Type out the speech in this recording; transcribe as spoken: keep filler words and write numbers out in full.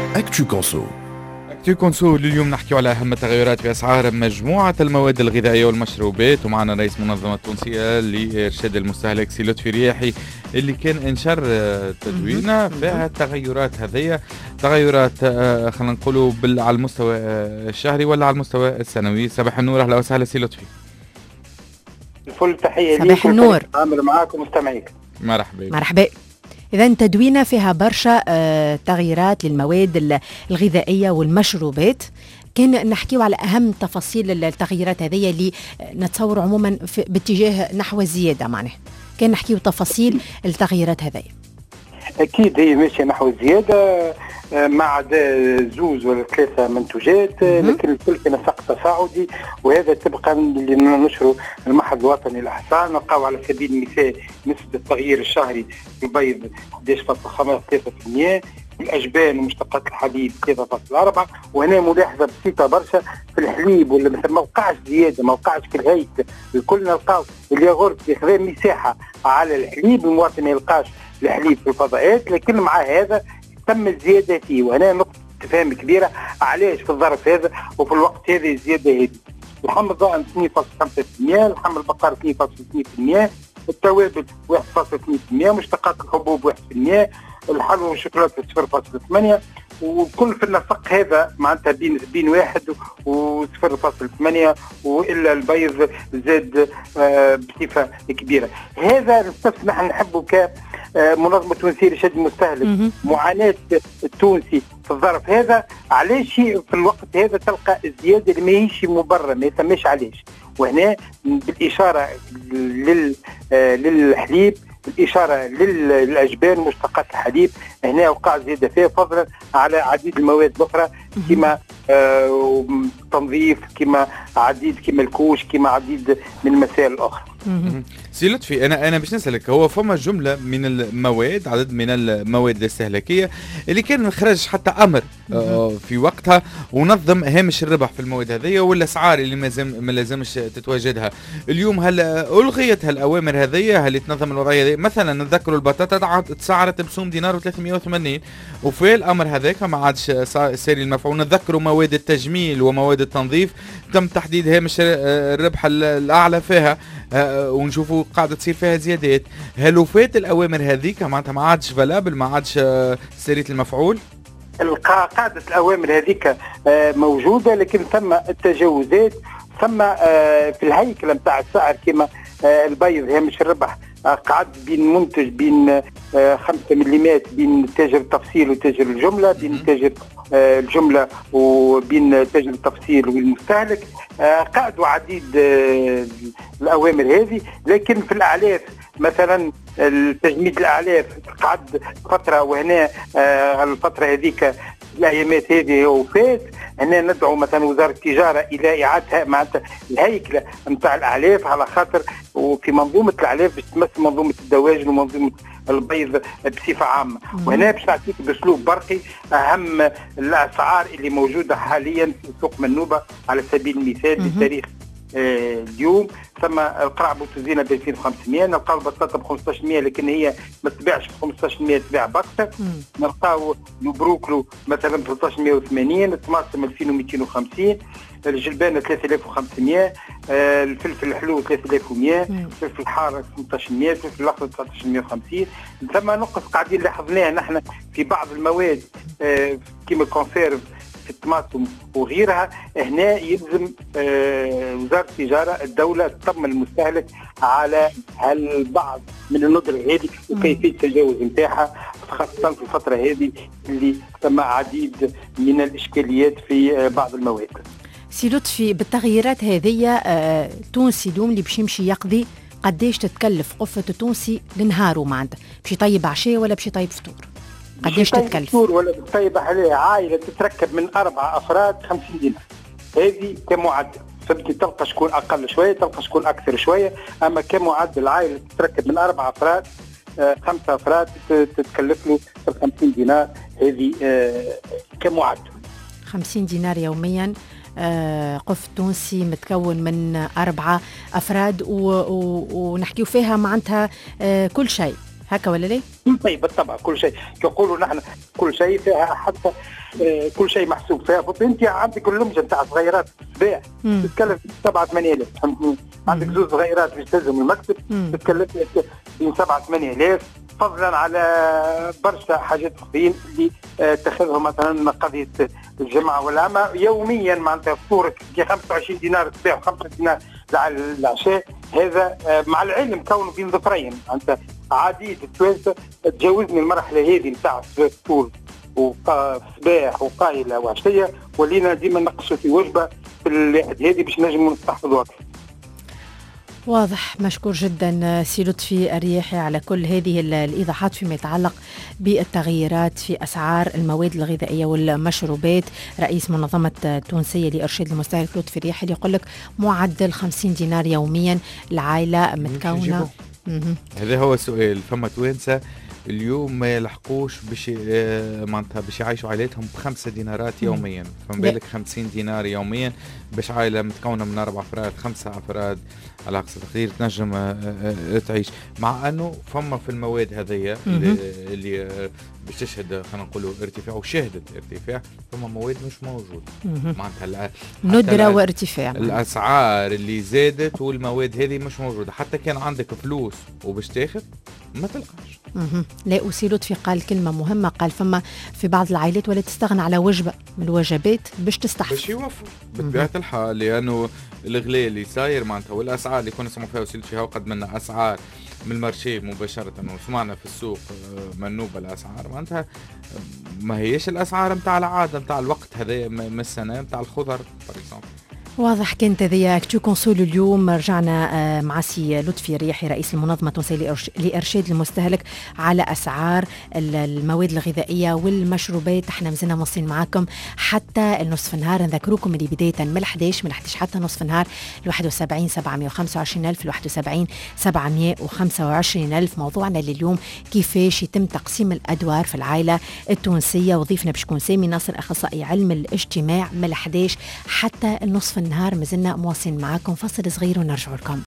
أكتو كونسو. أكتو كونسو اليوم نحكي على أهم التغيرات في أسعار مجموعة المواد الغذائية والمشروبات، ومعنا رئيس منظمة تونسية لإرشاد المستهلك سي لطفي رياحي اللي كان انشر تدوينه فيها التغيرات هذه. تغيرات خلينا نقولوا على المستوى الشهري ولا على المستوى السنوي. صباح النور، أهلا وسهلا سي لطفي. الفل، تحية ليك. صباح النور. عامل معاكم مستمعيك. مرحبا مرحبا. إذا تدوينة فيها برشا آه تغييرات للمواد الغذائية والمشروبات. كان نحكيو على أهم تفاصيل التغييرات هذه اللي نتصور عموما باتجاه نحو الزيادة، معناه كان نحكيو تفاصيل التغييرات هذه. أكيد هي ماشية نحو الزيادة مع عدا زوز ولا ثلاثة منتوجات، لكن الكل كان سقف تصاعدي، وهذا طبقا اللي نشره المعهد الوطني للإحصاء. نلقاو على سبيل المثال نسبة التغيير الشهري في البيض إحدى عشر فاصلة خمسة ثلاثة بالمئة، الأجبان ومشتقات الحليب ثلاثة فاصلة أربعة، وهنا ملاحظة بسيطة برشا في الحليب ولا مثلا ما وقعش زيادة، ما وقعش في الهيكل. الكل نلقاو الياغورت ياخذ مساحة على الحليب، المواطن ما يلقاش الحليب في الفضاءات، لكن مع هذا تم الزيادة فيه، وهنا نقطة استفهام كبيرة علاش في الظرف هذا وفي الوقت هذا الزيادة هذه. اللحم الضأن اثنين فاصلة خمسة بالمئة، لحم البقر اثنين فاصلة اثنين بالمئة، التوابل واحد فاصلة اثنين بالمئة، مشتقات الحبوب واحد بالمئة، الحلوى والشوكولاتة صفر فاصلة ثمانية، وكل في النفق هذا معناتها بين بين واحد وصفر فاصلة ثمانية، والا البيض زاد آه بصفة كبيرة. هذا نفس نحن نحبه ك منظمة تونسية لإرشاد المستهلك. معاناة التونسي في الظرف هذا علاش في الوقت هذا تلقى الزيادة اللي ماهيش مبررة، ما يسميش علاش. وهنا بالإشارة لل للحليب، الإشارة للأجبان مشتقات الحليب، هنا وقع زيادة فيها فضلا على عديد المواد الأخرى كما آه تنظيف، كما عديد كما الكوش، كما عديد من المسائل الأخرى. سي لطفي، انا انا باش نسالك، هو فما جمله من المواد، عدد من المواد الاستهلاكيه اللي كان ما خرج حتى امر آه في وقتها ونظم هامش الربح في المواد هذه والاسعار اللي ما لازم ما لازمش تتواجدها. اليوم هل الغيت هالاوامر هذه؟ هل تنظم الوضعيه هذه؟ مثلا نتذكروا البطاطا تسعرت بسوم دينار وثلاثمئة وثمانين، وفي الامر هذاك ما عادش ساري المفعول. نتذكروا مواد التجميل ومواد التنظيف تم تحديد هامش الربح الاعلى فيها، أه ونشوفوا قاعدة تصير فيها زيادات. هل وفات الأوامر هذيك معناتها ما عادش فالابل، ما عادش سارية المفعول؟ قاعدة الأوامر هذيك موجودة، لكن ثم التجاوزات، ثم في الهيكل نتاع السعر كما البيض هامش الربح قعد بين منتج بين خمسة مليمات بين تاجر التفصيل وتاجر الجملة، بين تاجر الجملة وبين تاجر التفصيل والمستهلك. قعدوا عديد الأوامر هذه، لكن في الأعلاف مثلا التجميد الأعلاف قعد فترة، وهنا الفترة هذيك الأيامات هذه وفات. هنا ندعو مثلا وزارة التجارة إلى إعادة معناتها الهيكلة نتاع الأعلاف، على خاطر وفي منظومة الأعلاف باش تمثل منظومة الدواجن ومنظومة البيض بصفة عامة. وهنا باش نعطيك بأسلوب برقي أهم الأسعار اللي موجودة حاليا في سوق منوبة. على سبيل المثال بتاريخ آه اليوم ثم القرع بوتوزينة ب ألفين وخمسمئة، نلقاو البطاطا ب خمسطاش بالمئة، لكن هي ما تباعش ب خمسطاش بالمئة، تباع بأكثر. نلقاو البروكلو مثلا ب ثلاثة عشر مئة وثمانين، الطماطم ألفين ومئتين وخمسين، الجلبانة ثلاثة آلاف وخمسمئة، آه الفلفل الحلو ثلاثة آلاف ومئة، الفلفل الحار ثمانية عشر مئة، الفلفل الأخضر تسعة عشر مئة وخمسين. ثم نقص قاعدين لاحظناها نحن في بعض المواد آه كما الكونسيرف في الطماطم وغيرها. هنا يلزم آه وزارة التجارة الدولة تطمن المستهلك على البعض من الندرة هذه وكيفية التجاوز نتاعها، خاصة في الفترة هذه اللي ثم عديد من الإشكاليات في آه بعض المواد. سي لطفي، بالتغييرات هذه آه تونسي اليوم اللي باش يمشي يقضي قديش تتكلف قفة التونسي لنهاره؟ معناتها باش يطيب عشاء ولا باش يطيب فطور؟ قديش تتكلف؟ فطور ولا بتطيب عليه عائلة تتركب من أربعة أفراد خمسين دينار، هذه كمعدل. فبدي تلقى شكون أقل شوية، تلقى شكون أكثر شوية، أما كمعدل عائلة تتركب من أربعة أفراد آه خمسة أفراد تتكلف له خمسين دينار، هذه آه كمعدل. خمسين دينار يوميا. آه قف تونسي متكون من أربعة أفراد ونحكيو فيها معناتها آه كل شيء، هكا ولا لا؟ طيب بالطبع كل شيء يقولوا نحن كل شيء فيها، حتى آه كل شيي محسوب فيها. انت عندك اللمجه نتاع صغيرات بيع تتكلم في سبعة ثمانية آلاف، فهمتني؟ عندك زوج صغيرات باش تلزم المكتب تتكلم في سبعة ثمانية آلاف، فضلا على برشا حاجات اخرين اللي آه تاخذهم مثلا قضيه الجمعه والعمى يوميا. معناتها فطورك خمسة وعشرين دينار تبيع خمسة دينار العشاء، هذا آه مع العلم كونه بين ظفرين. انت عادية التوانسه تجاوزني المرحله هذه نتاع الفطور وصباح وقايله وعشيه، ولينا ديما نقصوا في وجبه في الواحد هذه باش نجموا نستحفظوا اكثر. واضح. مشكور جدا سي لطفي الرياحي على كل هذه الإيضاحات فيما يتعلق بالتغييرات في أسعار المواد الغذائية والمشروبات. رئيس منظمة تونسية لإرشاد المستهلك لطفي الرياحي اللي يقول لك معدل خمسين دينار يوميا العائلة متكونة. هذا هو السؤال. فما توانسة اليوم ما يلحقوش باش معناتها باش يعيشوا عائلاتهم بخمسة دينارات يوميا، فما بالك خمسين دينار يوميا باش عائله متكونه من اربع افراد خمسه افراد على اقصى تقدير تنجم تعيش. مع انه فما في المواد هذيا اللي, اللي باش تشهد خلينا نقولوا ارتفاع وشهدت ارتفاع، فما مواد مش موجوده معناتها ندره وارتفاع الاسعار اللي زادت والمواد هذه مش موجوده. حتى كان عندك فلوس وباش تاخذ ما تلقاش. لا وسي لطفي قال كلمة مهمة، قال فما في بعض العائلات ولا تستغنى على وجبة من الوجبات باش تستحفظ باش يوفر بطبيعة الحال، لأنه الغلاء اللي صاير معناتها والأسعار اللي كنا نسمعوا فيها وسيلة فيها وقد منا أسعار من المارشي مباشرة وسمعنا في السوق منوبة الأسعار معناتها ما هيش الأسعار متاع العادة متاع الوقت هذا من السنة متاع الخضر فريسون. واضح. كانت هذه اكتو كونسول اليوم. رجعنا مع سي لطفي الرياحي رئيس المنظمة التونسية لإرشاد المستهلك على أسعار المواد الغذائية والمشروبات. احنا مازلنا موصلين معاكم حتى النصف النهار. نذكروكم اللي بداية من الحداش من الحداش حتى نصف النهار الواحد وسبعين سبعمية وخمسة وعشرين ألف الواحد وسبعين سبعمية وخمسة وعشرين ألف. موضوعنا لليوم كيفاش يتم تقسيم الأدوار في العائلة التونسية، وضيفنا باش يكون سامي ناصر أخصائي علم الاجتماع من الحداش حتى النصف النهار. مازلنا مواصلين معاكم. فصل صغير ونرجع لكم.